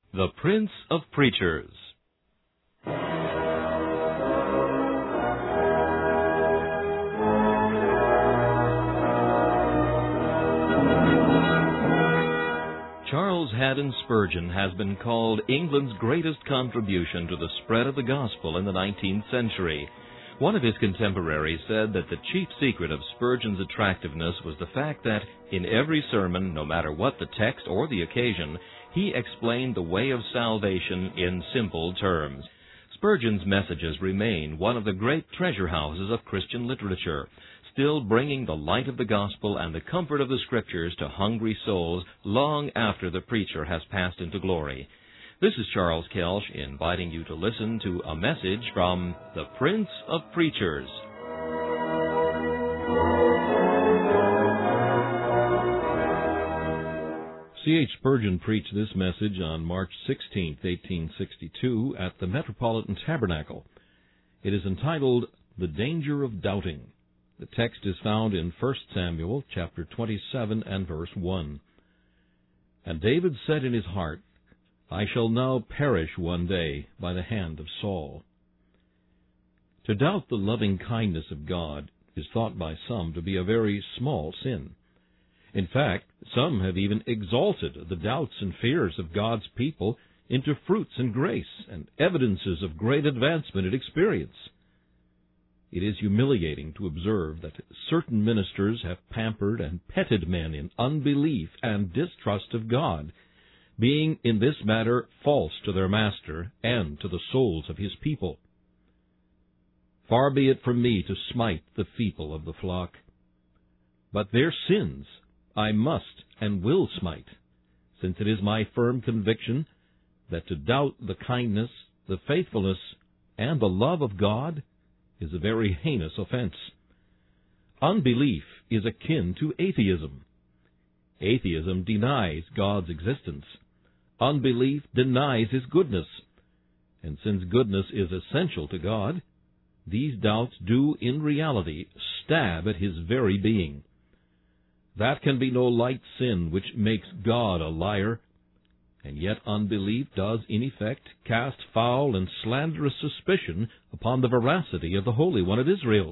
The Prince of Preachers. Charles Haddon Spurgeon has been called England's greatest contribution to the spread of the gospel in the 19th century. One of his contemporaries said that the chief secret of Spurgeon's attractiveness was the fact that, in every sermon, no matter what the text or the occasion, he explained the way of salvation in simple terms. Spurgeon's messages remain one of the great treasure houses of Christian literature, still bringing the light of the gospel and the comfort of the Scriptures to hungry souls long after the preacher has passed into glory. This is Charles Kelsch inviting you to listen to a message from the Prince of Preachers. C.H. Spurgeon preached this message on March 16, 1862, at the Metropolitan Tabernacle. It is entitled, The Danger of Doubting. The text is found in 1 Samuel chapter 27 and verse 1. And David said in his heart, I shall now perish one day by the hand of Saul. To doubt the loving kindness of God is thought by some to be a very small sin. In fact, some have even exalted the doubts and fears of God's people into fruits and grace and evidences of great advancement and experience. It is humiliating to observe that certain ministers have pampered and petted men in unbelief and distrust of God, being in this matter false to their master and to the souls of his people. Far be it from me to smite the feeble of the flock, but their sins I must and will smite, since it is my firm conviction that to doubt the kindness, the faithfulness, and the love of God is a very heinous offense. Unbelief is akin to atheism. Atheism denies God's existence. Unbelief denies His goodness. And since goodness is essential to God, these doubts do in reality stab at His very being. That can be no light sin which makes God a liar, and yet unbelief does in effect cast foul and slanderous suspicion upon the veracity of the Holy One of Israel.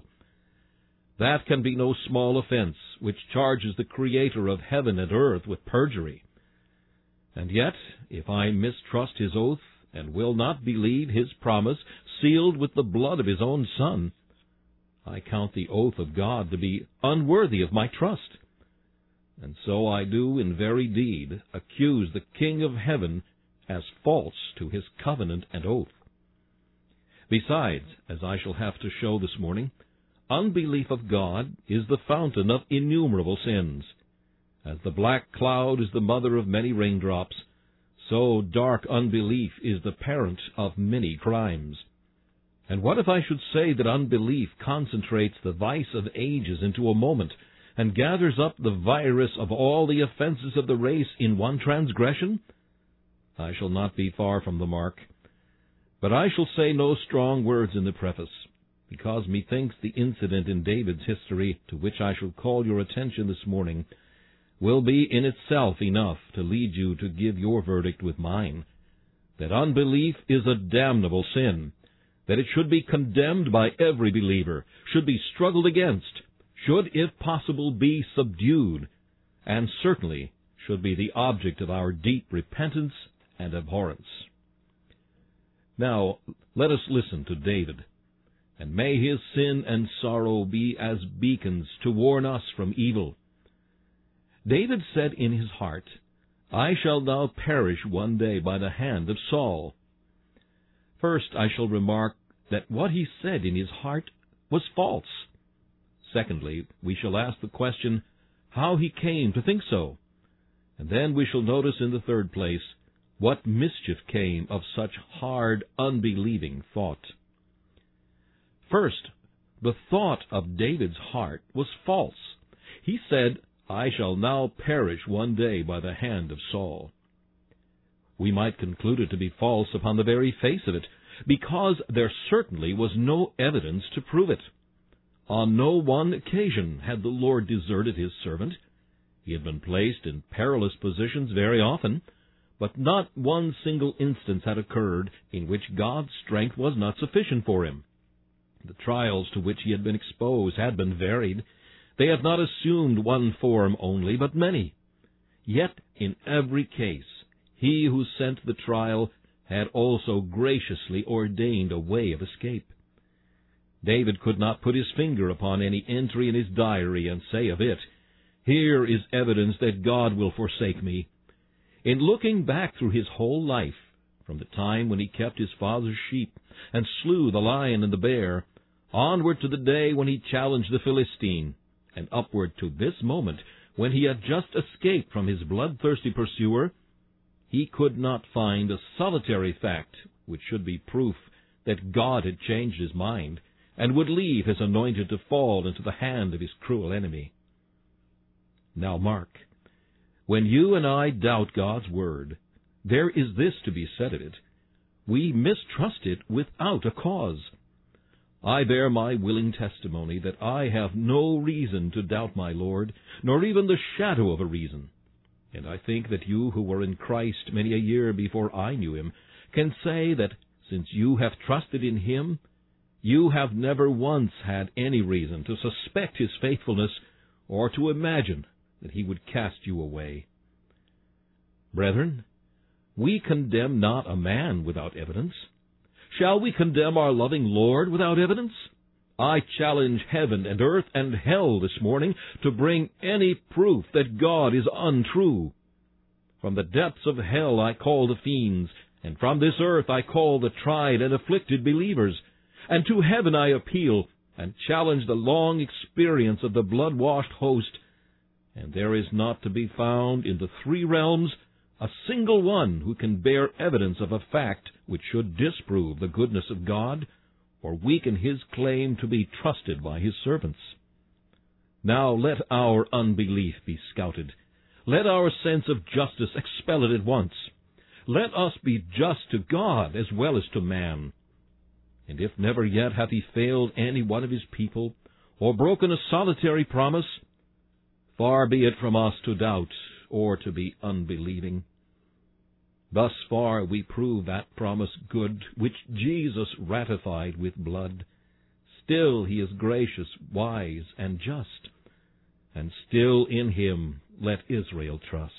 That can be no small offense which charges the Creator of heaven and earth with perjury. And yet, if I mistrust His oath and will not believe His promise sealed with the blood of His own Son, I count the oath of God to be unworthy of my trust. And so I do in very deed accuse the King of heaven as false to His covenant and oath. Besides, as I shall have to show this morning, unbelief of God is the fountain of innumerable sins. As the black cloud is the mother of many raindrops, so dark unbelief is the parent of many crimes. And what if I should say that unbelief concentrates the vice of ages into a moment, and gathers up the virus of all the offenses of the race in one transgression? I shall not be far from the mark. But I shall say no strong words in the preface, because methinks the incident in David's history, to which I shall call your attention this morning, will be in itself enough to lead you to give your verdict with mine, that unbelief is a damnable sin, that it should be condemned by every believer, should be struggled against, should, if possible, be subdued, and certainly should be the object of our deep repentance and abhorrence. Now, let us listen to David, and may his sin and sorrow be as beacons to warn us from evil. David said in his heart, I shall now perish one day by the hand of Saul. First, I shall remark that what he said in his heart was false. Secondly, we shall ask the question, how he came to think so. And then we shall notice in the third place, what mischief came of such hard, unbelieving thought. First, the thought of David's heart was false. He said, I shall now perish one day by the hand of Saul. We might conclude it to be false upon the very face of it, because there certainly was no evidence to prove it. On no one occasion had the Lord deserted His servant. He had been placed in perilous positions very often, but not one single instance had occurred in which God's strength was not sufficient for him. The trials to which he had been exposed had been varied. They had not assumed one form only, but many. Yet in every case, he who sent the trial had also graciously ordained a way of escape. David could not put his finger upon any entry in his diary and say of it, "Here is evidence that God will forsake me." In looking back through his whole life, from the time when he kept his father's sheep and slew the lion and the bear, onward to the day when he challenged the Philistine, and upward to this moment when he had just escaped from his bloodthirsty pursuer, he could not find a solitary fact which should be proof that God had changed his mind and would leave his anointed to fall into the hand of his cruel enemy. Now mark, when you and I doubt God's word, there is this to be said of it: we mistrust it without a cause. I bear my willing testimony that I have no reason to doubt my Lord, nor even the shadow of a reason. And I think that you who were in Christ many a year before I knew him can say that since you have trusted in him, you have never once had any reason to suspect his faithfulness or to imagine that he would cast you away. Brethren, we condemn not a man without evidence. Shall we condemn our loving Lord without evidence? I challenge heaven and earth and hell this morning to bring any proof that God is untrue. From the depths of hell I call the fiends, and from this earth I call the tried and afflicted believers. And to heaven I appeal, and challenge the long experience of the blood-washed host. And there is not to be found in the three realms a single one who can bear evidence of a fact which should disprove the goodness of God, or weaken his claim to be trusted by his servants. Now let our unbelief be scouted. Let our sense of justice expel it at once. Let us be just to God as well as to man. And if never yet hath he failed any one of his people, or broken a solitary promise, far be it from us to doubt or to be unbelieving. Thus far we prove that promise good which Jesus ratified with blood. Still he is gracious, wise, and just, and still in him let Israel trust.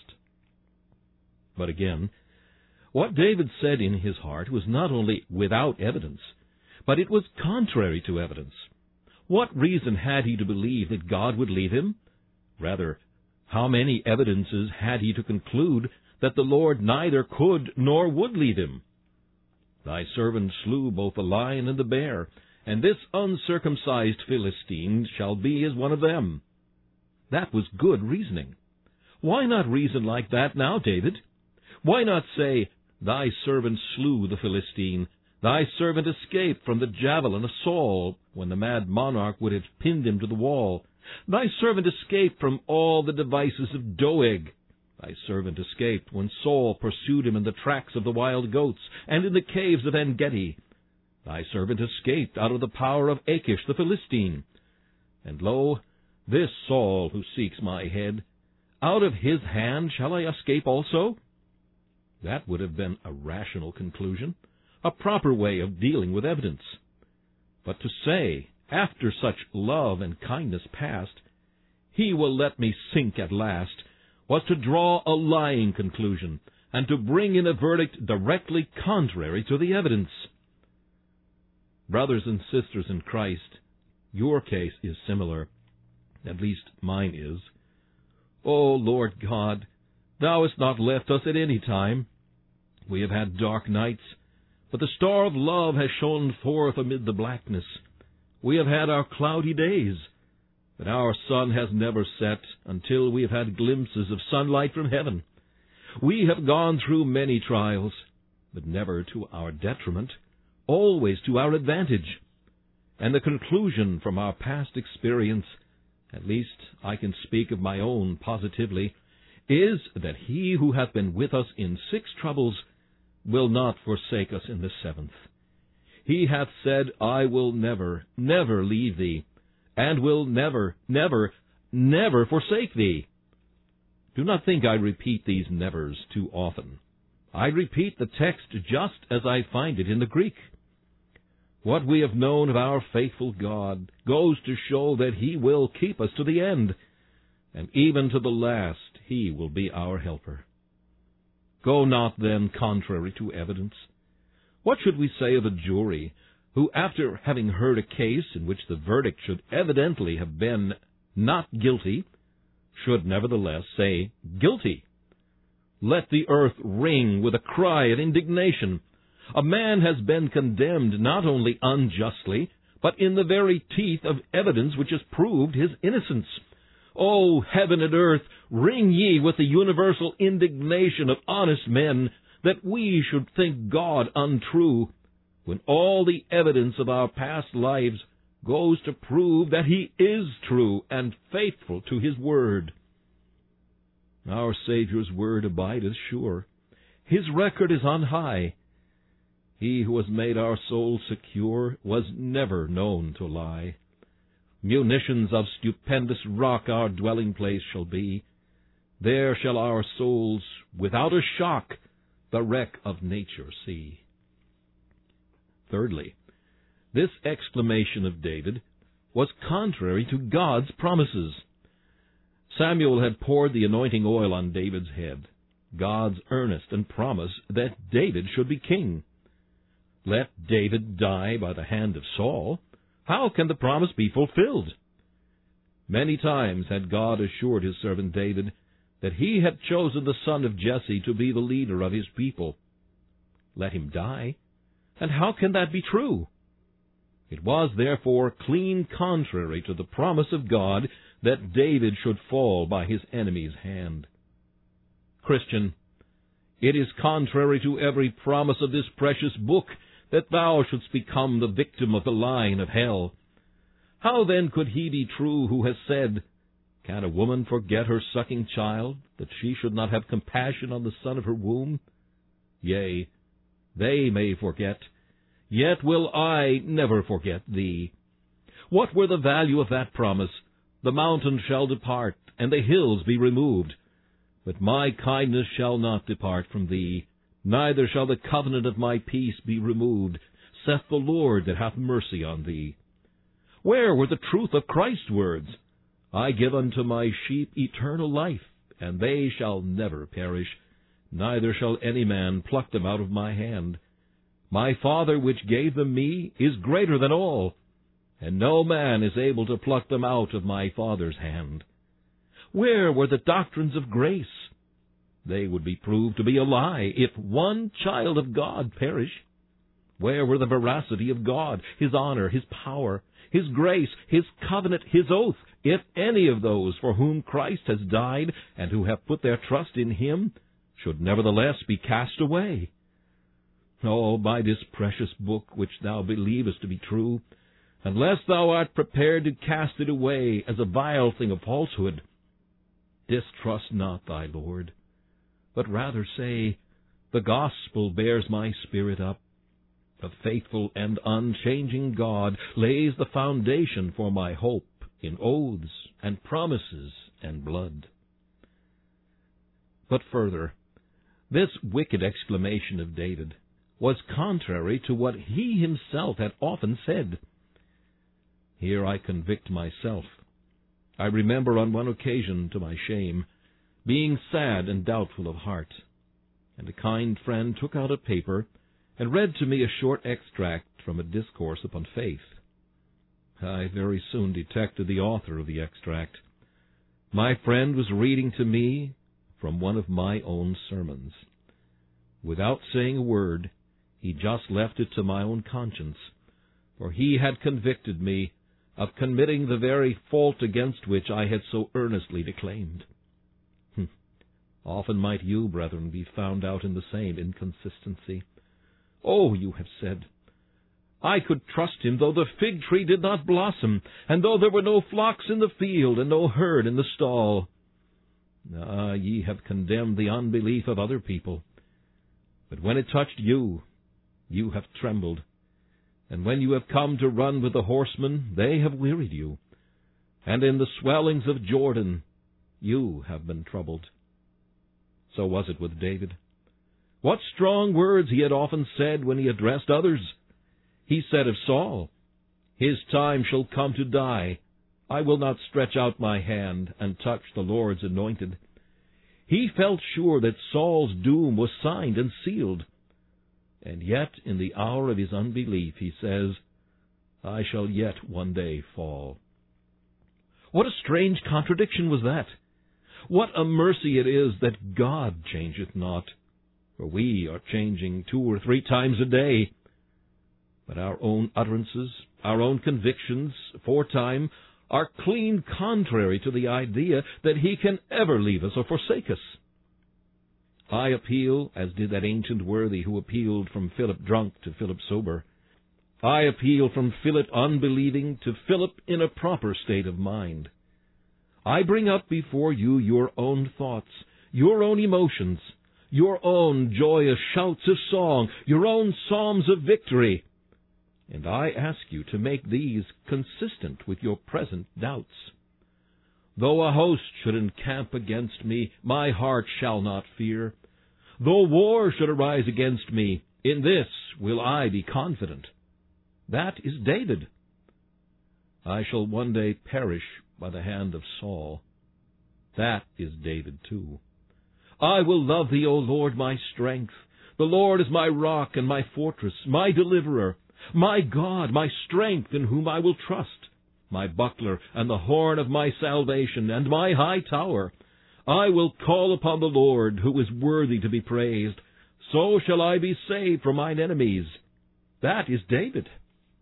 But again, what David said in his heart was not only without evidence, but it was contrary to evidence. What reason had he to believe that God would leave him? Rather, how many evidences had he to conclude that the Lord neither could nor would leave him? Thy servant slew both the lion and the bear, and this uncircumcised Philistine shall be as one of them. That was good reasoning. Why not reason like that now, David? Why not say, Thy servant slew the Philistine, thy servant escaped from the javelin of Saul, when the mad monarch would have pinned him to the wall. Thy servant escaped from all the devices of Doeg. Thy servant escaped when Saul pursued him in the tracks of the wild goats, and in the caves of En-gedi. Thy servant escaped out of the power of Achish the Philistine. And lo, this Saul who seeks my head, out of his hand shall I escape also? That would have been a rational conclusion, a proper way of dealing with evidence. But to say, after such love and kindness past, he will let me sink at last, was to draw a lying conclusion, and to bring in a verdict directly contrary to the evidence. Brothers and sisters in Christ, your case is similar. At least mine is. O Lord God, Thou hast not left us at any time. We have had dark nights, but the star of love has shone forth amid the blackness. We have had our cloudy days, but our sun has never set until we have had glimpses of sunlight from heaven. We have gone through many trials, but never to our detriment, always to our advantage. And the conclusion from our past experience, at least I can speak of my own positively, is that he who hath been with us in 6 troubles will not forsake us in the 7th. He hath said, I will never, never leave thee, and will never, never, never forsake thee. Do not think I repeat these nevers too often. I repeat the text just as I find it in the Greek. What we have known of our faithful God goes to show that He will keep us to the end, and even to the last He will be our helper. Go not then contrary to evidence. What should we say of a jury who, after having heard a case in which the verdict should evidently have been not guilty, should nevertheless say guilty? Let the earth ring with a cry of indignation. A man has been condemned not only unjustly, but in the very teeth of evidence which has proved his innocence. O heaven and earth, ring ye with the universal indignation of honest men, that we should think God untrue, when all the evidence of our past lives goes to prove that He is true and faithful to His word. Our Savior's word abideth sure. His record is on high. He who has made our souls secure was never known to lie. Munitions of stupendous rock our dwelling place shall be. There shall our souls, without a shock, the wreck of nature see. Thirdly, this exclamation of David was contrary to God's promises. Samuel had poured the anointing oil on David's head, God's earnest and promise that David should be king. Let David die by the hand of Saul. How can the promise be fulfilled? Many times had God assured His servant David that He had chosen the son of Jesse to be the leader of His people. Let him die, and how can that be true? It was therefore clean contrary to the promise of God that David should fall by his enemy's hand. Christian, it is contrary to every promise of this precious book that thou shouldst become the victim of the line of hell. How then could He be true who has said, Can a woman forget her sucking child, that she should not have compassion on the son of her womb? Yea, they may forget, yet will I never forget thee. What were the value of that promise? The mountains shall depart, and the hills be removed. But my kindness shall not depart from thee, neither shall the covenant of my peace be removed, saith the Lord that hath mercy on thee. Where were the truth of Christ's words? I give unto my sheep eternal life, and they shall never perish, neither shall any man pluck them out of my hand. My Father which gave them me is greater than all, and no man is able to pluck them out of my Father's hand. Where were the doctrines of grace? They would be proved to be a lie if one child of God perish. Where were the veracity of God, His honor, His power, His grace, His covenant, His oath, if any of those for whom Christ has died and who have put their trust in Him should nevertheless be cast away? Oh, by this precious book which thou believest to be true, unless thou art prepared to cast it away as a vile thing of falsehood, distrust not thy Lord, but rather say, The gospel bears my spirit up. The faithful and unchanging God lays the foundation for my hope in oaths and promises and blood. But further, this wicked exclamation of David was contrary to what he himself had often said. Here I convict myself. I remember on one occasion, to my shame, being sad and doubtful of heart, and a kind friend took out a paper and read to me a short extract from a discourse upon faith. I very soon detected the author of the extract. My friend was reading to me from one of my own sermons. Without saying a word, he just left it to my own conscience, for he had convicted me of committing the very fault against which I had so earnestly declaimed. Often might you, brethren, be found out in the same inconsistency. Oh, you have said, I could trust him though the fig tree did not blossom, and though there were no flocks in the field, and no herd in the stall. Ah, ye have condemned the unbelief of other people. But when it touched you, you have trembled. And when you have come to run with the horsemen, they have wearied you. And in the swellings of Jordan, you have been troubled. So was it with David. What strong words he had often said when he addressed others! He said of Saul, "His time shall come to die. I will not stretch out my hand and touch the Lord's anointed." He felt sure that Saul's doom was signed and sealed. And yet, in the hour of his unbelief, he says, "I shall yet one day fall." What a strange contradiction was that! What a mercy it is that God changeth not, for we are changing 2 or 3 times a day. But our own utterances, our own convictions, aforetime, are clean contrary to the idea that He can ever leave us or forsake us. I appeal, as did that ancient worthy who appealed from Philip drunk to Philip sober. I appeal from Philip unbelieving to Philip in a proper state of mind. I bring up before you your own thoughts, your own emotions, your own joyous shouts of song, your own psalms of victory, and I ask you to make these consistent with your present doubts. Though a host should encamp against me, my heart shall not fear. Though war should arise against me, in this will I be confident. That is David. I shall one day perish by the hand of Saul. That is David too. I will love Thee, O Lord, my strength. The Lord is my rock and my fortress, my deliverer, my God, my strength, in whom I will trust, my buckler and the horn of my salvation, and my high tower. I will call upon the Lord, who is worthy to be praised. So shall I be saved from mine enemies. That is David.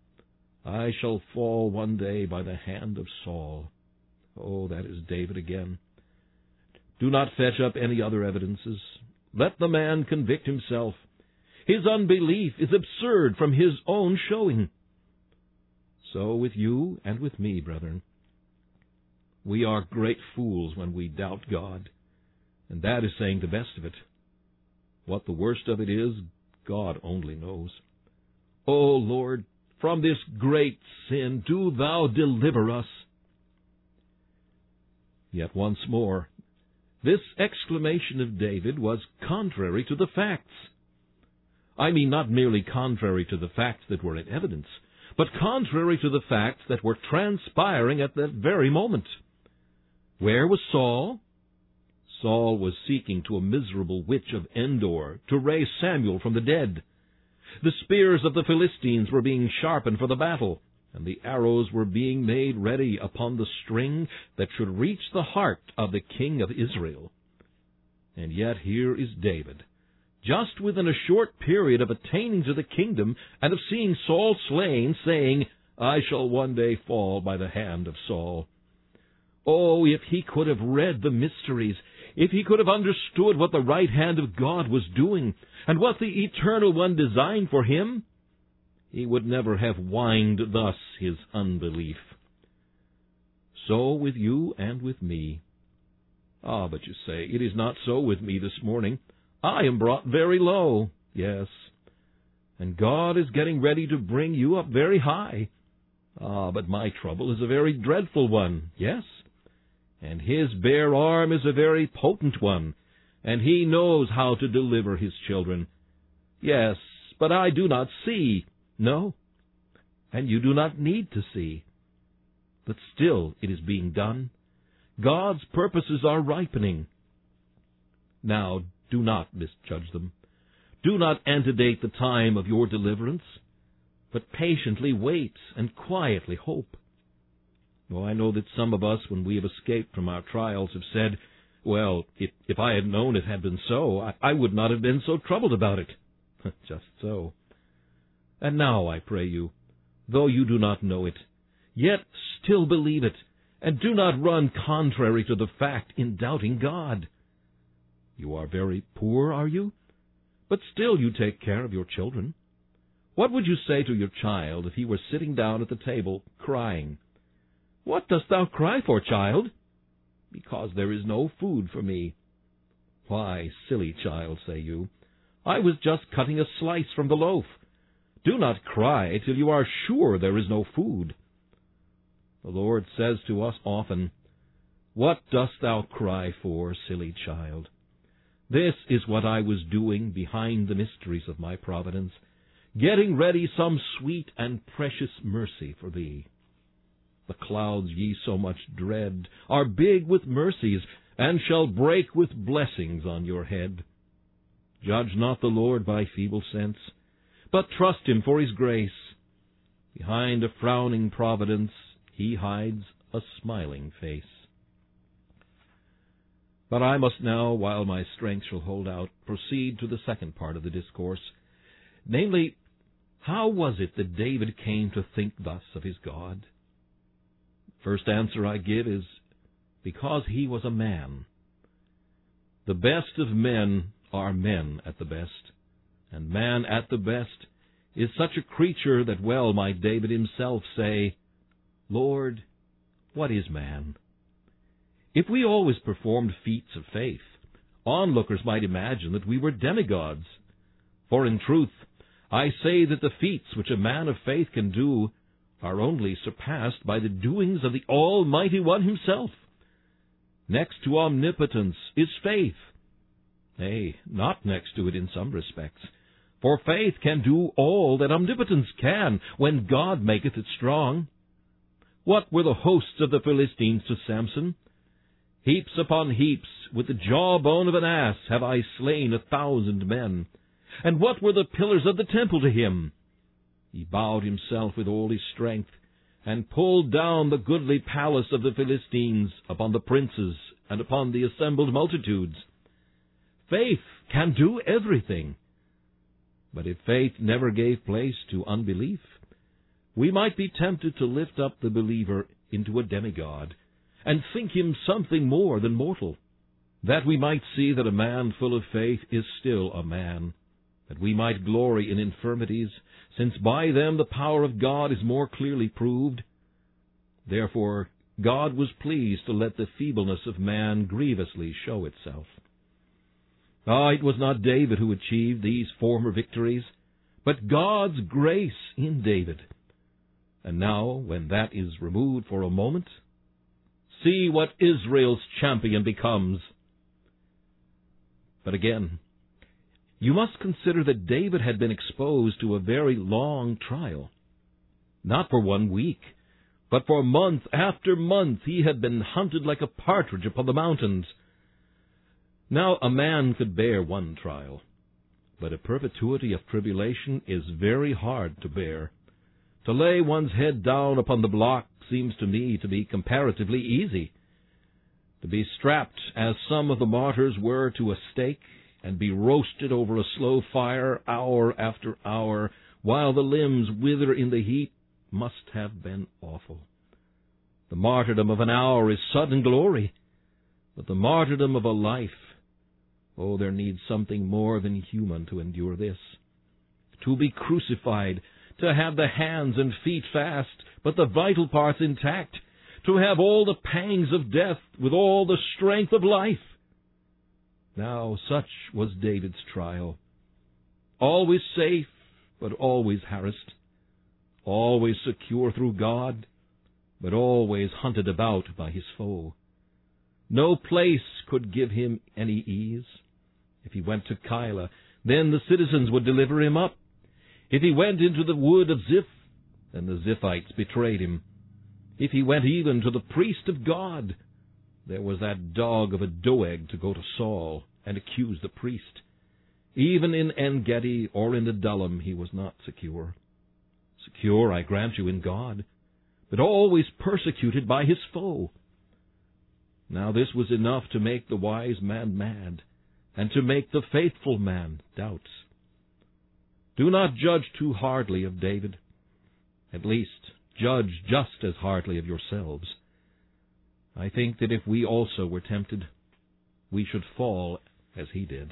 I shall fall one day by the hand of Saul. Oh, that is David again. Do not fetch up any other evidences. Let the man convict himself. His unbelief is absurd from his own showing. So with you and with me, brethren. We are great fools when we doubt God, and that is saying the best of it. What the worst of it is, God only knows. O Lord, from this great sin do Thou deliver us. Yet once more, this exclamation of David was contrary to the facts. I mean not merely contrary to the facts that were in evidence, but contrary to the facts that were transpiring at that very moment. Where was Saul? Saul was seeking to a miserable witch of Endor to raise Samuel from the dead. The spears of the Philistines were being sharpened for the battle, and the arrows were being made ready upon the string that should reach the heart of the king of Israel. And yet here is David, just within a short period of attaining to the kingdom and of seeing Saul slain, saying, "I shall one day fall by the hand of Saul." Oh, if he could have read the mysteries, if he could have understood what the right hand of God was doing, and what the Eternal One designed for him, he would never have whined thus his unbelief. So with you and with me. Ah, but you say, it is not so with me this morning. I am brought very low, yes, and God is getting ready to bring you up very high. Ah, but my trouble is a very dreadful one, yes, and His bare arm is a very potent one, and He knows how to deliver His children. Yes, but I do not see. No, and you do not need to see. But still it is being done. God's purposes are ripening. Now, do not misjudge them. Do not antedate the time of your deliverance, but patiently wait and quietly hope. Oh, I know that some of us, when we have escaped from our trials, have said, "Well, if I had known it had been so, I would not have been so troubled about it." Just so. And now, I pray you, though you do not know it, yet still believe it, and do not run contrary to the fact in doubting God. You are very poor, are you? But still you take care of your children. What would you say to your child if he were sitting down at the table, crying? "What dost thou cry for, child?" "Because there is no food for me." "Why, silly child," say you, "I was just cutting a slice from the loaf. Do not cry till you are sure there is no food." The Lord says to us often, "What dost thou cry for, silly child?" This is what I was doing behind the mysteries of my providence, getting ready some sweet and precious mercy for thee. The clouds ye so much dread are big with mercies, and shall break with blessings on your head. Judge not the Lord by feeble sense, but trust him for his grace. Behind a frowning providence he hides a smiling face. But I must now, while my strength shall hold out, proceed to the second part of the discourse, namely, how was it that David came to think thus of his God? First answer I give is, because he was a man. The best of men are men at the best, and man at the best is such a creature that well might David himself say, Lord, what is man? If we always performed feats of faith, onlookers might imagine that we were demigods. For in truth, I say that the feats which a man of faith can do are only surpassed by the doings of the Almighty One himself. Next to omnipotence is faith. Nay, not next to it in some respects. For faith can do all that omnipotence can, when God maketh it strong. What were the hosts of the Philistines to Samson? Heaps upon heaps, with the jawbone of an ass have I slain 1,000 men. And what were the pillars of the temple to him? He bowed himself with all his strength, and pulled down the goodly palace of the Philistines upon the princes and upon the assembled multitudes. Faith can do everything. But if faith never gave place to unbelief, we might be tempted to lift up the believer into a demigod, and think him something more than mortal, that we might see that a man full of faith is still a man, that we might glory in infirmities, since by them the power of God is more clearly proved. Therefore God was pleased to let the feebleness of man grievously show itself. It was not David who achieved these former victories, but God's grace in David. And now, when that is removed for a moment, see what Israel's champion becomes. But again, you must consider that David had been exposed to a very long trial. Not for 1 week, but for month after month he had been hunted like a partridge upon the mountains. Now a man could bear one trial, but a perpetuity of tribulation is very hard to bear. To lay one's head down upon the block seems to me to be comparatively easy. To be strapped, as some of the martyrs were, to a stake, and be roasted over a slow fire hour after hour, while the limbs wither in the heat, must have been awful. The martyrdom of an hour is sudden glory, but the martyrdom of a life, there needs something more than human to endure this. To be crucified, to have the hands and feet fast, but the vital parts intact, to have all the pangs of death with all the strength of life. Now such was David's trial. Always safe, but always harassed. Always secure through God, but always hunted about by his foe. No place could give him any ease. If he went to Keilah, then the citizens would deliver him up. If he went into the wood of Ziph, then the Ziphites betrayed him. If he went even to the priest of God, there was that dog of a Doeg to go to Saul and accuse the priest. Even in En-Gedi or in Adullam he was not secure. Secure, I grant you, in God, but always persecuted by his foe. Now this was enough to make the wise man mad, and to make the faithful man doubts. Do not judge too hardly of David. At least, judge just as hardly of yourselves. I think that if we also were tempted, we should fall as he did.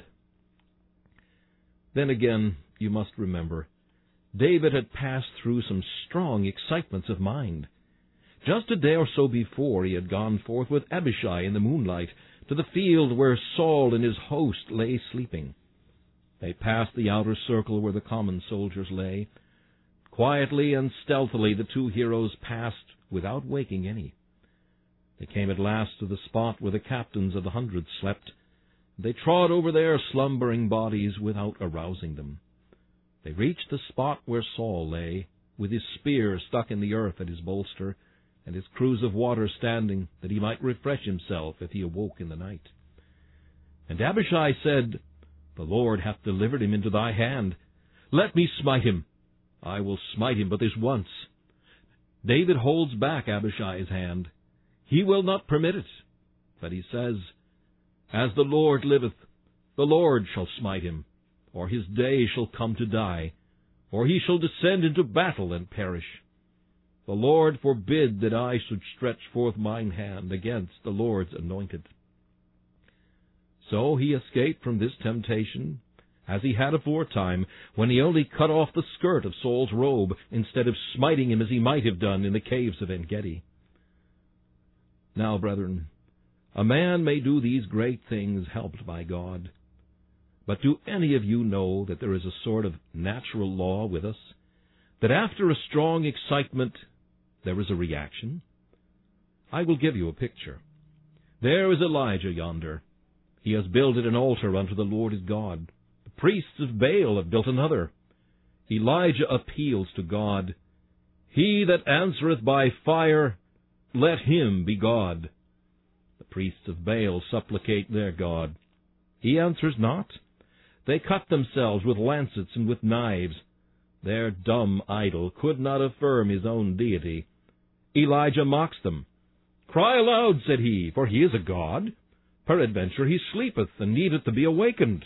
Then again, you must remember, David had passed through some strong excitements of mind. Just a day or so before, he had gone forth with Abishai in the moonlight to the field where Saul and his host lay sleeping. They passed the outer circle where the common soldiers lay. Quietly and stealthily the two heroes passed without waking any. They came at last to the spot where the captains of the hundreds slept, They trod over their slumbering bodies without arousing them. They reached the spot where Saul lay, with his spear stuck in the earth at his bolster, and his cruse of water standing, that he might refresh himself if he awoke in the night. And Abishai said, The Lord hath delivered him into thy hand. Let me smite him. I will smite him but this once. David holds back Abishai's hand. He will not permit it. But he says, As the Lord liveth, the Lord shall smite him, or his day shall come to die, or he shall descend into battle and perish. The Lord forbid that I should stretch forth mine hand against the Lord's anointed. So he escaped from this temptation, as he had aforetime, when he only cut off the skirt of Saul's robe, instead of smiting him as he might have done in the caves of En-Gedi. Now, brethren, a man may do these great things helped by God. But do any of you know that there is a sort of natural law with us, that after a strong excitement there is a reaction? I will give you a picture. There is Elijah yonder. He has builded an altar unto the Lord his God. The priests of Baal have built another. Elijah appeals to God. He that answereth by fire, let him be God. The priests of Baal supplicate their God. He answers not. They cut themselves with lancets and with knives. Their dumb idol could not affirm his own deity. Elijah mocks them. Cry aloud, said he, for he is a god. Peradventure he sleepeth, and needeth to be awakened.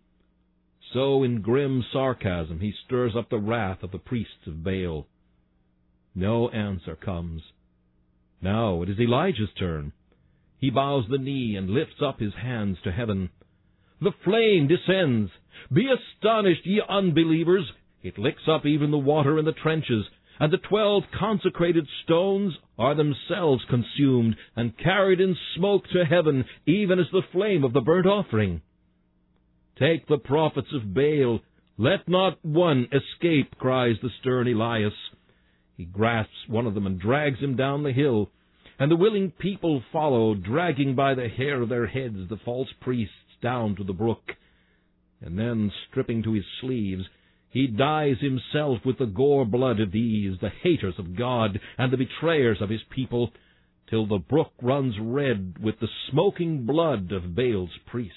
So in grim sarcasm he stirs up the wrath of the priests of Baal. No answer comes. Now it is Elijah's turn. He bows the knee and lifts up his hands to heaven. The flame descends. Be astonished, ye unbelievers. It licks up even the water in the trenches, and the 12 consecrated stones are themselves consumed, and carried in smoke to heaven, even as the flame of the burnt offering. Take the prophets of Baal. Let not one escape, cries the stern Elias. He grasps one of them and drags him down the hill, and the willing people follow, dragging by the hair of their heads the false priests down to the brook. And then, stripping to his sleeves, he dyes himself with the gore blood of these, the haters of God and the betrayers of his people, till the brook runs red with the smoking blood of Baal's priests.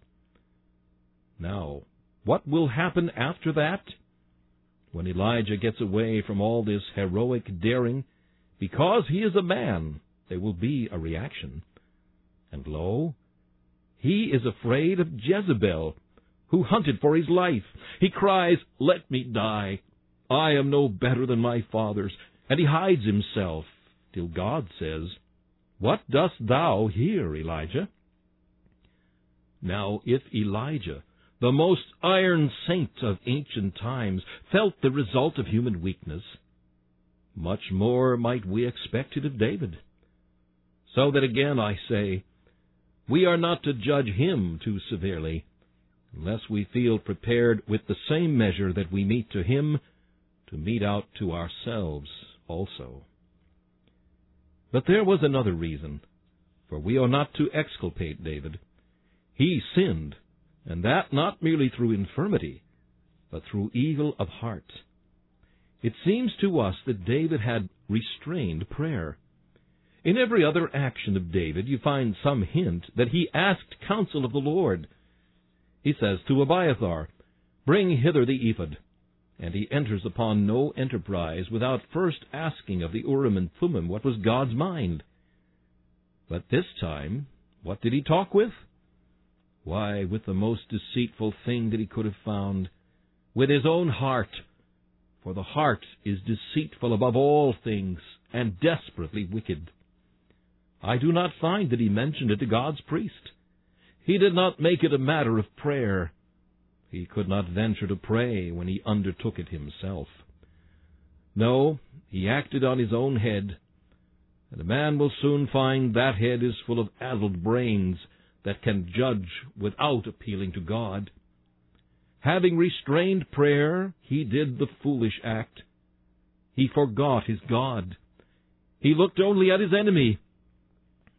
Now, what will happen after that? When Elijah gets away from all this heroic daring, because he is a man, there will be a reaction. And lo, he is afraid of Jezebel, who hunted for his life. He cries, Let me die. I am no better than my fathers. And he hides himself, till God says, What dost thou here, Elijah? Now, if Elijah, the most iron saint of ancient times, felt the result of human weakness, much more might we expect it of David. So that again I say, we are not to judge him too severely, unless we feel prepared with the same measure that we mete to him to mete out to ourselves also. But there was another reason, for we are not to exculpate David. He sinned, and that not merely through infirmity, but through evil of heart. It seems to us that David had restrained prayer. In every other action of David you find some hint that he asked counsel of the Lord. He says to Abiathar, Bring hither the ephod. And he enters upon no enterprise without first asking of the Urim and Thummim what was God's mind. But this time, what did he talk with? Why, with the most deceitful thing that he could have found, with his own heart. For the heart is deceitful above all things, and desperately wicked. I do not find that he mentioned it to God's priest. He did not make it a matter of prayer. He could not venture to pray when he undertook it himself. No, he acted on his own head, and a man will soon find that head is full of addled brains that can judge without appealing to God. Having restrained prayer, he did the foolish act. He forgot his God. He looked only at his enemy.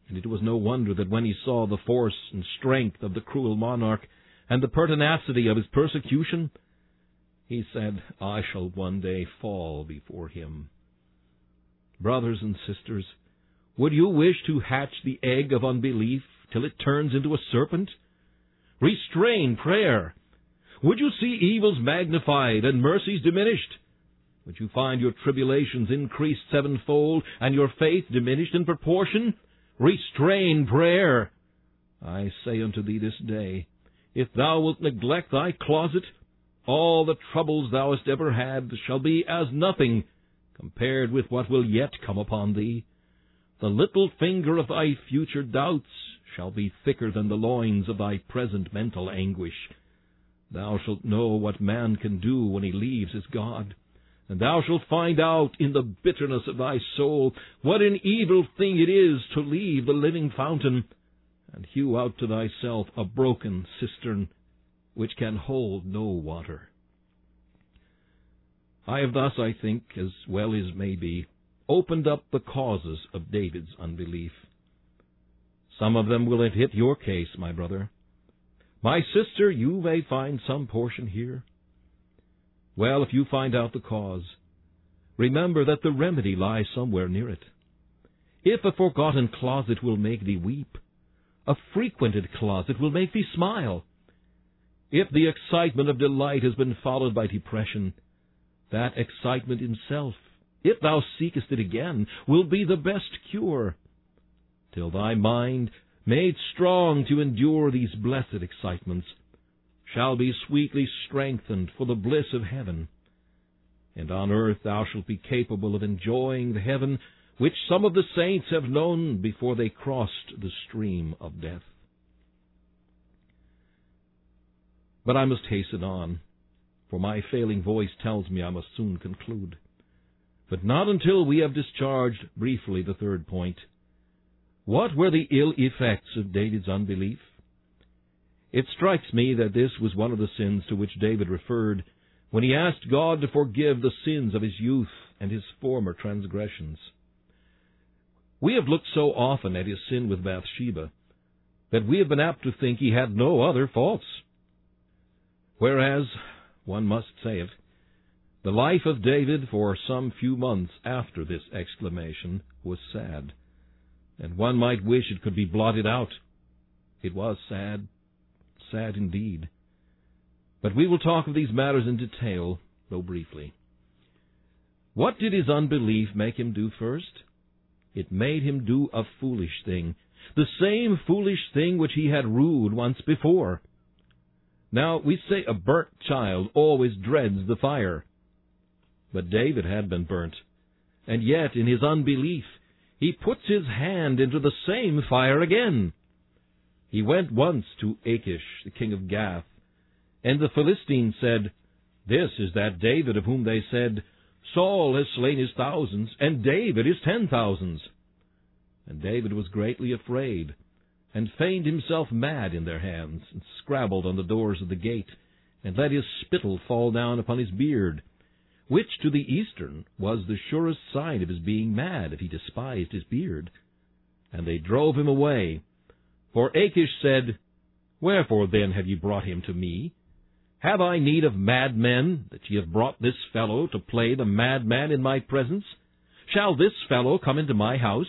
And it was no wonder that when he saw the force and strength of the cruel monarch, and the pertinacity of his persecution, he said, I shall one day fall before him. Brothers and sisters, would you wish to hatch the egg of unbelief till it turns into a serpent? Restrain prayer. Would you see evils magnified and mercies diminished? Would you find your tribulations increased sevenfold and your faith diminished in proportion? Restrain prayer. I say unto thee this day, if thou wilt neglect thy closet, all the troubles thou hast ever had shall be as nothing compared with what will yet come upon thee. The little finger of thy future doubts shall be thicker than the loins of thy present mental anguish. Thou shalt know what man can do when he leaves his God, and thou shalt find out in the bitterness of thy soul what an evil thing it is to leave the living fountain, and hew out to thyself a broken cistern, which can hold no water. I have thus, I think, as well as may be, opened up the causes of David's unbelief. Some of them will have hit your case, my brother. My sister, you may find some portion here. Well, if you find out the cause, remember that the remedy lies somewhere near it. If a forgotten closet will make thee weep, a frequented closet will make thee smile. If the excitement of delight has been followed by depression, that excitement itself, if thou seekest it again, will be the best cure, till thy mind, made strong to endure these blessed excitements, shall be sweetly strengthened for the bliss of heaven. And on earth thou shalt be capable of enjoying the heaven which some of the saints have known before they crossed the stream of death. But I must hasten on, for my failing voice tells me I must soon conclude. But not until we have discharged briefly the third point. What were the ill effects of David's unbelief? It strikes me that this was one of the sins to which David referred when he asked God to forgive the sins of his youth and his former transgressions. We have looked so often at his sin with Bathsheba that we have been apt to think he had no other faults. Whereas, one must say it, the life of David for some few months after this exclamation was sad, and one might wish it could be blotted out. It was sad, sad indeed. But we will talk of these matters in detail, though briefly. What did his unbelief make him do first? It made him do a foolish thing, the same foolish thing which he had rued once before. Now, we say a burnt child always dreads the fire. But David had been burnt, and yet in his unbelief he puts his hand into the same fire again. He went once to Achish, the king of Gath, and the Philistines said, This is that David of whom they said, Saul has slain his thousands, and David his 10,000s. And David was greatly afraid, and feigned himself mad in their hands, and scrabbled on the doors of the gate, and let his spittle fall down upon his beard, which to the Eastern was the surest sign of his being mad, if he despised his beard. And they drove him away. For Achish said, Wherefore then have ye brought him to me? Have I need of madmen, that ye have brought this fellow to play the madman in my presence? Shall this fellow come into my house?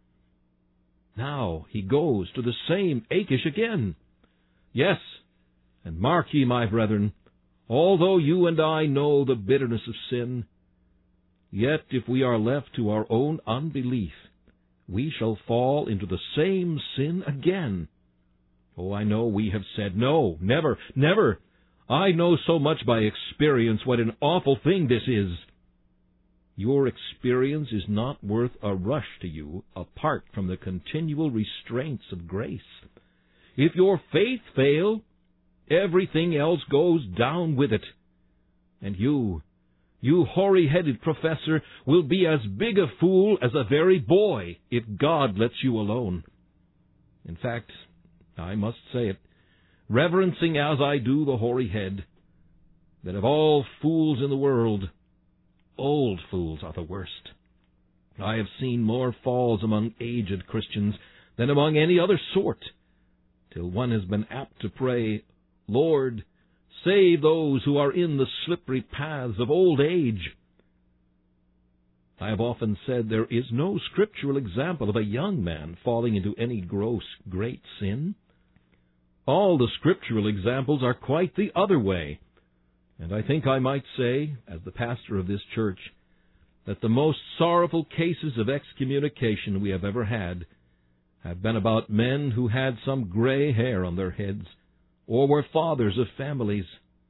Now he goes to the same Achish again. Yes, and mark ye, my brethren, although you and I know the bitterness of sin, yet if we are left to our own unbelief, we shall fall into the same sin again. Oh, I know we have said, No, never, never. I know so much by experience what an awful thing this is. Your experience is not worth a rush to you apart from the continual restraints of grace. If your faith fail, everything else goes down with it. And you hoary-headed professor, will be as big a fool as a very boy if God lets you alone. In fact, I must say it, reverencing as I do the hoary head, that of all fools in the world, old fools are the worst. I have seen more falls among aged Christians than among any other sort, till one has been apt to pray, Lord, save those who are in the slippery paths of old age. I have often said there is no scriptural example of a young man falling into any gross, great sin. All the scriptural examples are quite the other way, and I think I might say, as the pastor of this church, that the most sorrowful cases of excommunication we have ever had have been about men who had some gray hair on their heads, or were fathers of families,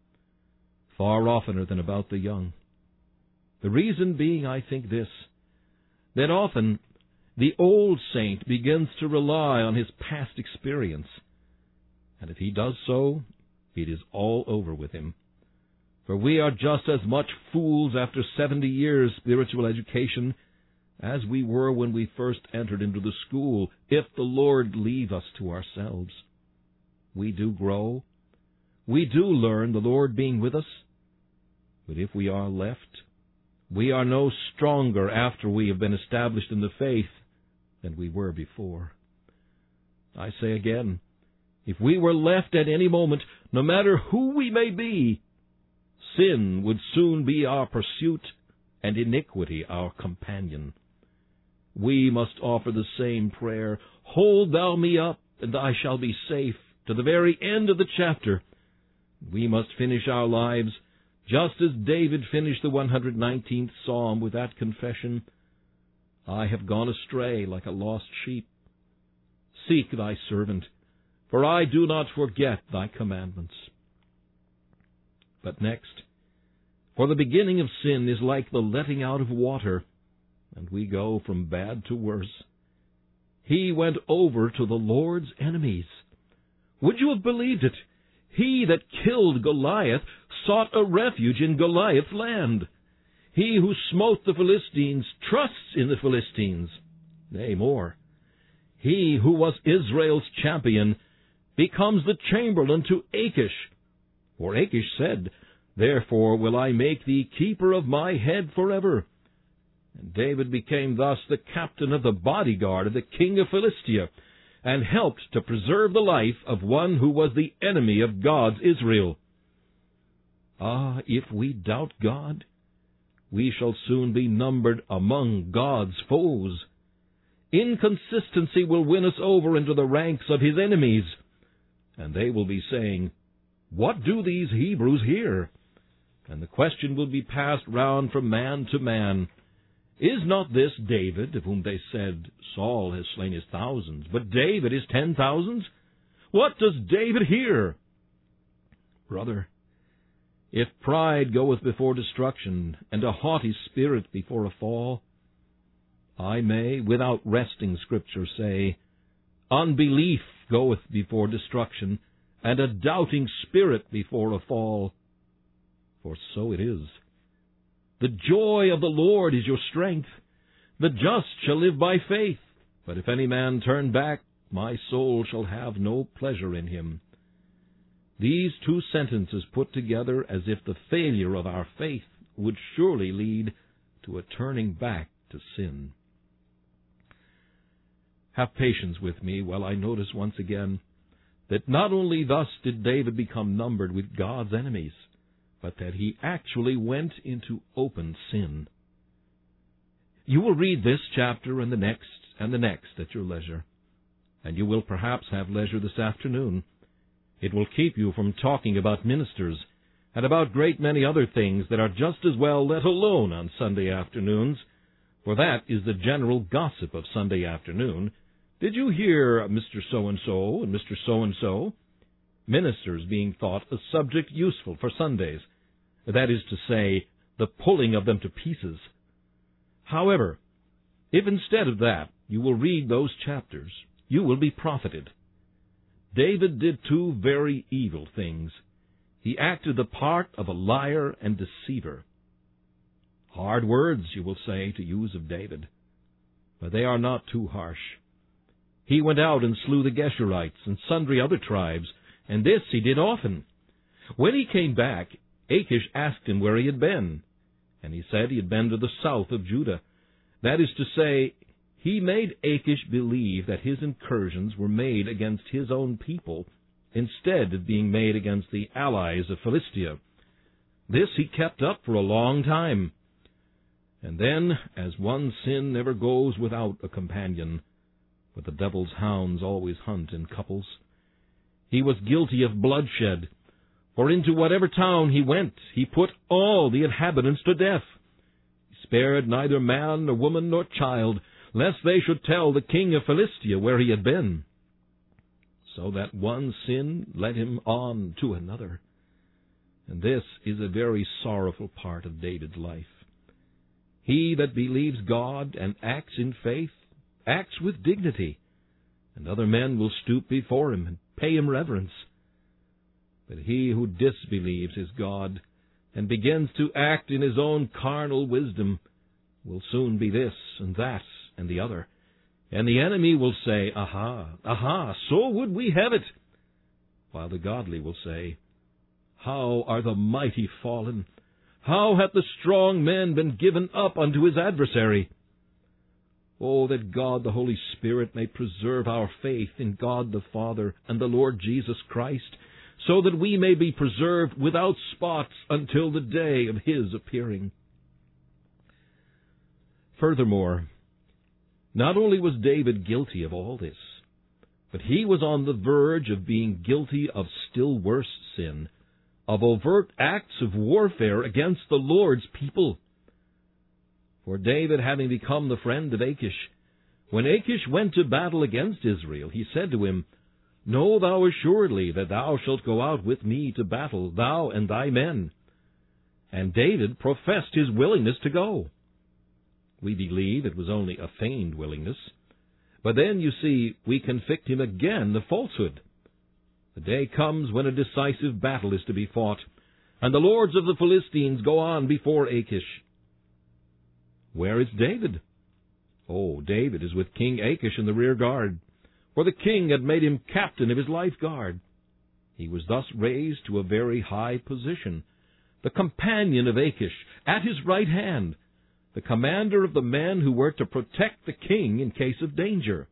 far oftener than about the young. The reason being, I think, this, that often the old saint begins to rely on his past experience, and if he does so, it is all over with him. For we are just as much fools after 70 years' spiritual education as we were when we first entered into the school, if the Lord leave us to ourselves. We do grow. We do learn, the Lord being with us. But if we are left, we are no stronger after we have been established in the faith than we were before. I say again, if we were left at any moment, no matter who we may be, sin would soon be our pursuit and iniquity our companion. We must offer the same prayer, Hold thou me up, and I shall be safe, to the very end of the chapter. We must finish our lives just as David finished the 119th Psalm with that confession, I have gone astray like a lost sheep. Seek thy servant, for I do not forget thy commandments. But next, for the beginning of sin is like the letting out of water, and we go from bad to worse. He went over to the Lord's enemies. Would you have believed it? He that killed Goliath sought a refuge in Goliath's land. He who smote the Philistines trusts in the Philistines. Nay, more. He who was Israel's champion becomes the chamberlain to Achish. For Achish said, Therefore will I make thee keeper of my head forever. And David became thus the captain of the bodyguard of the king of Philistia, and helped to preserve the life of one who was the enemy of God's Israel. Ah, if we doubt God, we shall soon be numbered among God's foes. Inconsistency will win us over into the ranks of his enemies, and they will be saying, What do these Hebrews here? And the question will be passed round from man to man, Is not this David, of whom they said, Saul has slain his thousands, but David his 10,000s? What does David here? Brother, if pride goeth before destruction, and a haughty spirit before a fall, I may, without wresting Scripture, say, unbelief goeth before destruction, and a doubting spirit before a fall. For so it is. The joy of the Lord is your strength. The just shall live by faith. But if any man turn back, my soul shall have no pleasure in him. These two sentences put together as if the failure of our faith would surely lead to a turning back to sin. Have patience with me while I notice once again that not only thus did David become numbered with God's enemies, but that he actually went into open sin. You will read this chapter and the next at your leisure, and you will perhaps have leisure this afternoon. It will keep you from talking about ministers and about great many other things that are just as well let alone on Sunday afternoons, for that is the general gossip of Sunday afternoon. Did you hear Mr. So-and-so and Mr. So-and-so? Ministers being thought a subject useful for Sundays. That is to say, the pulling of them to pieces. However, if instead of that you will read those chapters, you will be profited. David did two very evil things. He acted the part of a liar and deceiver. Hard words, you will say, to use of David, but they are not too harsh. He went out and slew the Geshurites and sundry other tribes, and this he did often. When he came back, Achish asked him where he had been, and he said he had been to the south of Judah. That is to say, he made Achish believe that his incursions were made against his own people, instead of being made against the allies of Philistia. This he kept up for a long time. And then, as one sin never goes without a companion, but the devil's hounds always hunt in couples, he was guilty of bloodshed, for into whatever town he went, he put all the inhabitants to death. He spared neither man nor woman nor child, lest they should tell the king of Philistia where he had been. So that one sin led him on to another. And this is a very sorrowful part of David's life. He that believes God and acts in faith acts with dignity, and other men will stoop before him and pay him reverence. But he who disbelieves his God and begins to act in his own carnal wisdom will soon be this and that and the other, and the enemy will say, "Aha, aha, so would we have it," while the godly will say, "How are the mighty fallen? How hath the strong man been given up unto his adversary?" Oh, that God the Holy Spirit may preserve our faith in God the Father and the Lord Jesus Christ, so that we may be preserved without spots until the day of His appearing. Furthermore, not only was David guilty of all this, but he was on the verge of being guilty of still worse sin, of overt acts of warfare against the Lord's people. For David, having become the friend of Achish, when Achish went to battle against Israel, he said to him, "Know thou assuredly that thou shalt go out with me to battle, thou and thy men." And David professed his willingness to go. We believe it was only a feigned willingness. But then, you see, we convict him again of falsehood. The day comes when a decisive battle is to be fought, and the lords of the Philistines go on before Achish. Where is David? Oh, David is with King Achish in the rear guard, for the king had made him captain of his life guard. He was thus raised to a very high position, the companion of Achish, at his right hand, the commander of the men who were to protect the king in case of danger.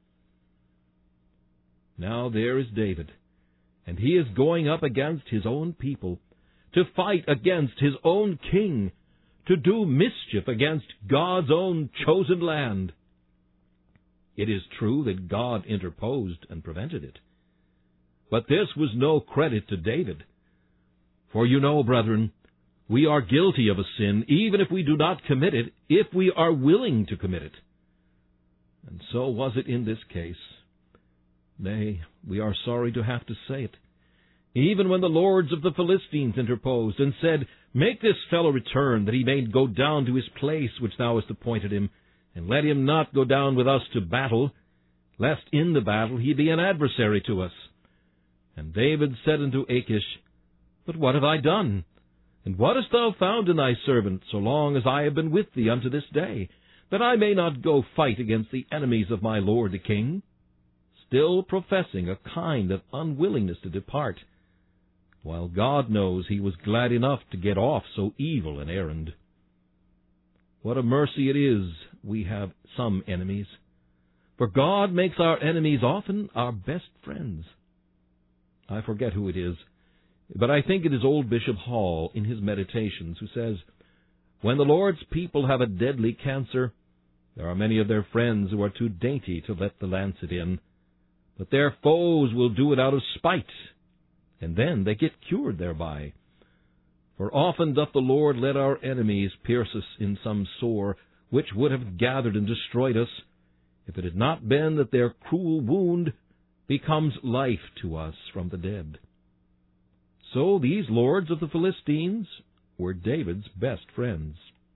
Now there is David, and he is going up against his own people, to fight against his own king, to do mischief against God's own chosen land. It is true that God interposed and prevented it. But this was no credit to David. For you know, brethren, we are guilty of a sin, even if we do not commit it, if we are willing to commit it. And so was it in this case. Nay, we are sorry to have to say it. Even when the lords of the Philistines interposed and said, "Make this fellow return, that he may go down to his place which thou hast appointed him, and let him not go down with us to battle, lest in the battle he be an adversary to us." And David said unto Achish, "But what have I done? And what hast thou found in thy servant, so long as I have been with thee unto this day, that I may not go fight against the enemies of my lord the king?" Still professing a kind of unwillingness to depart, while God knows he was glad enough to get off so evil an errand. What a mercy it is we have some enemies, for God makes our enemies often our best friends. I forget who it is, but I think it is old Bishop Hall in his Meditations, who says, "When the Lord's people have a deadly cancer, there are many of their friends who are too dainty to let the lancet in, but their foes will do it out of spite, and then they get cured thereby. For often doth the Lord let our enemies pierce us in some sore, which would have gathered and destroyed us, if it had not been that their cruel wound becomes life to us from the dead." So these lords of the Philistines were David's best friends.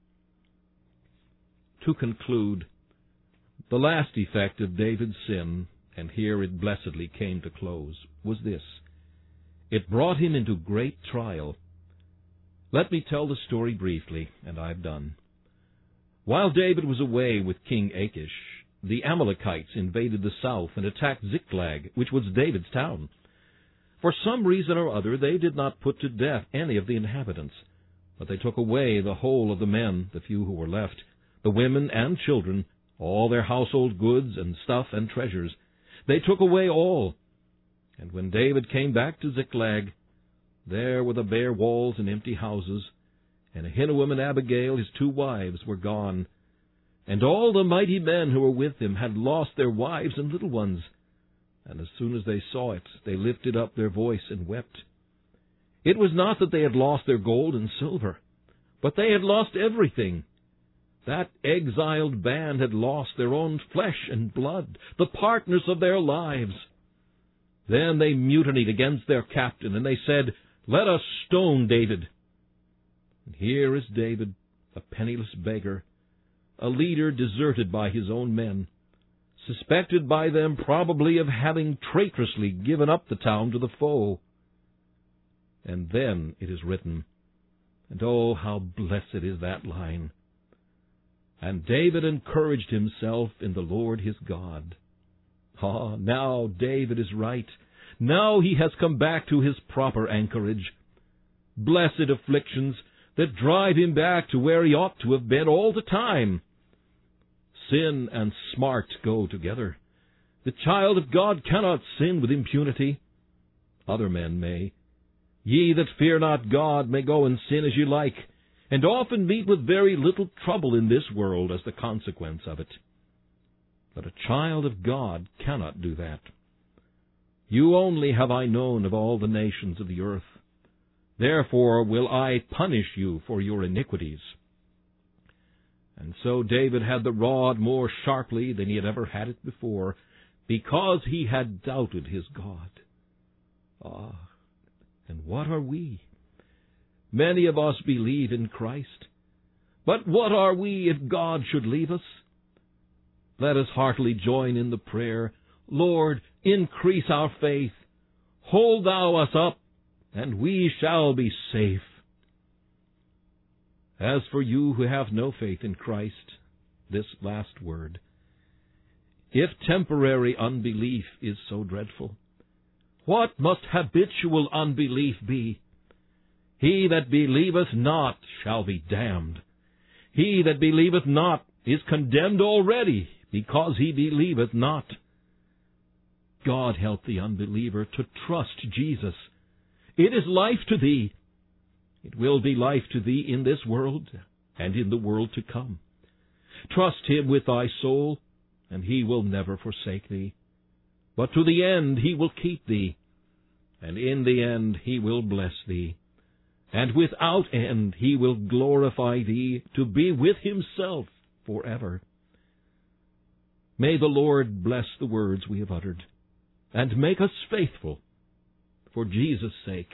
To conclude, the last effect of David's sin, and here it blessedly came to close, was this: it brought him into great trial. Let me tell the story briefly, and I've done. While David was away with King Achish, the Amalekites invaded the south and attacked Ziklag, which was David's town. For some reason or other, they did not put to death any of the inhabitants, but they took away the whole of the men, the few who were left, the women and children, all their household goods and stuff and treasures. They took away all. And when David came back to Ziklag, there were the bare walls and empty houses, and Ahinoam and Abigail, his 2 wives, were gone. And all the mighty men who were with him had lost their wives and little ones. And as soon as they saw it, they lifted up their voice and wept. It was not that they had lost their gold and silver, but they had lost everything. That exiled band had lost their own flesh and blood, the partners of their lives. Then they mutinied against their captain, and they said, "Let us stone David." And here is David, a penniless beggar, a leader deserted by his own men, suspected by them probably of having traitorously given up the town to the foe. And then it is written, and oh, how blessed is that line, "And David encouraged himself in the Lord his God." Ah, now David is right. Now he has come back to his proper anchorage. Blessed afflictions that drive him back to where he ought to have been all the time. Sin and smart go together. The child of God cannot sin with impunity. Other men may. Ye that fear not God may go and sin as ye like, and often meet with very little trouble in this world as the consequence of it. But a child of God cannot do that. You only have I known of all the nations of the earth. Therefore will I punish you for your iniquities. And so David had the rod more sharply than he had ever had it before, because he had doubted his God. Ah, and what are we? Many of us believe in Christ. But what are we if God should leave us? Let us heartily join in the prayer, "Lord, increase our faith. Hold thou us up, and we shall be safe." As for you who have no faith in Christ, this last word. If temporary unbelief is so dreadful, what must habitual unbelief be? He that believeth not shall be damned. He that believeth not is condemned already, because he believeth not. God help the unbeliever to trust Jesus. It is life to thee. It will be life to thee in this world and in the world to come. Trust him with thy soul, and he will never forsake thee. But to the end he will keep thee, and in the end he will bless thee. And without end he will glorify thee to be with himself forever. May the Lord bless the words we have uttered, and make us faithful for Jesus' sake.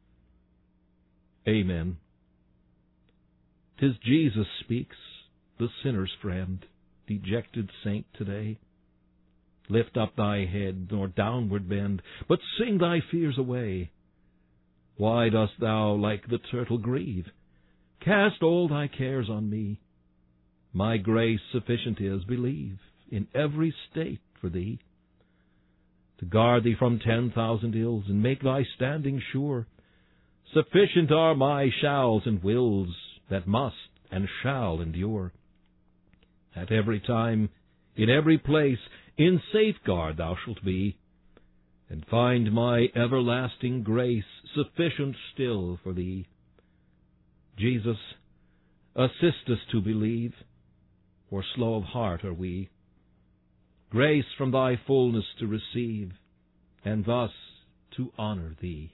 Amen. 'Tis Jesus speaks, the sinner's friend, dejected saint today. Lift up thy head, nor downward bend, but sing thy fears away. Why dost thou like the turtle grieve? Cast all thy cares on me. My grace sufficient is, believe, in every state for thee, to guard thee from 10,000 ills, and make thy standing sure. Sufficient are my shalls and wills, that must and shall endure. At every time, in every place, in safeguard thou shalt be, and find my everlasting grace sufficient still for thee. Jesus, assist us to believe, for slow of heart are we. Grace from thy fullness to receive, and thus to honor thee.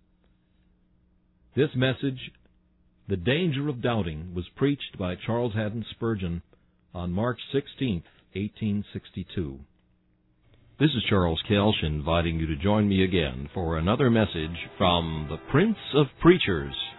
This message, "The Danger of Doubting," was preached by Charles Haddon Spurgeon on March 16, 1862. This is Charles Kelsch inviting you to join me again for another message from the Prince of Preachers.